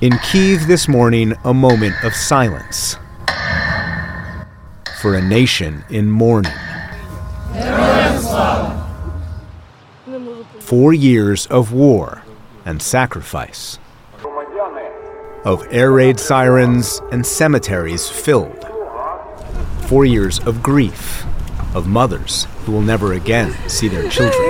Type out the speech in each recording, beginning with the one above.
In Kyiv this morning, a moment of silence for a nation in mourning. 4 years of war and sacrifice, of air raid sirens and cemeteries filled. 4 years of grief, of mothers who will never again see their children.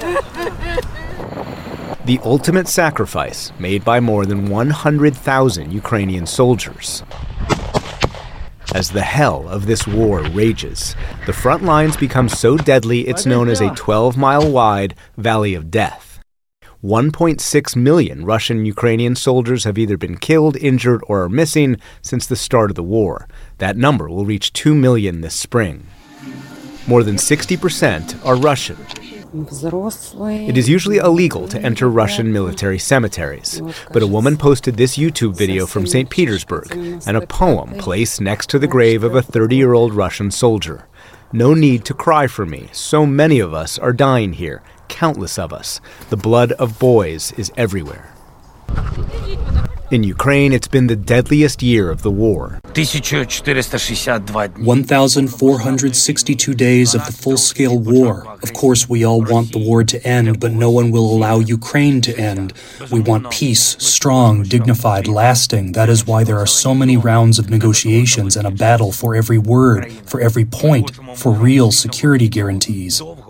The ultimate sacrifice made by more than 100,000 Ukrainian soldiers. As the hell of this war rages, the front lines become so deadly it's known as a 12-mile-wide valley of death. 1.6 million Russian-Ukrainian soldiers have either been killed, injured, or are missing since the start of the war. That number will reach 2 million this spring. More than 60% are Russian. It is usually illegal to enter Russian military cemeteries, but a woman posted this YouTube video from St. Petersburg and a poem placed next to the grave of a 30-year-old Russian soldier. No need to cry for me. So many of us are dying here, countless of us. The blood of boys is everywhere. In Ukraine, it's been the deadliest year of the war. 1,462 days of the full-scale war. Of course, we all want the war to end, but no one will allow Ukraine to end. We want peace, strong, dignified, lasting. That is why there are so many rounds of negotiations and a battle for every word, for every point, for real security guarantees.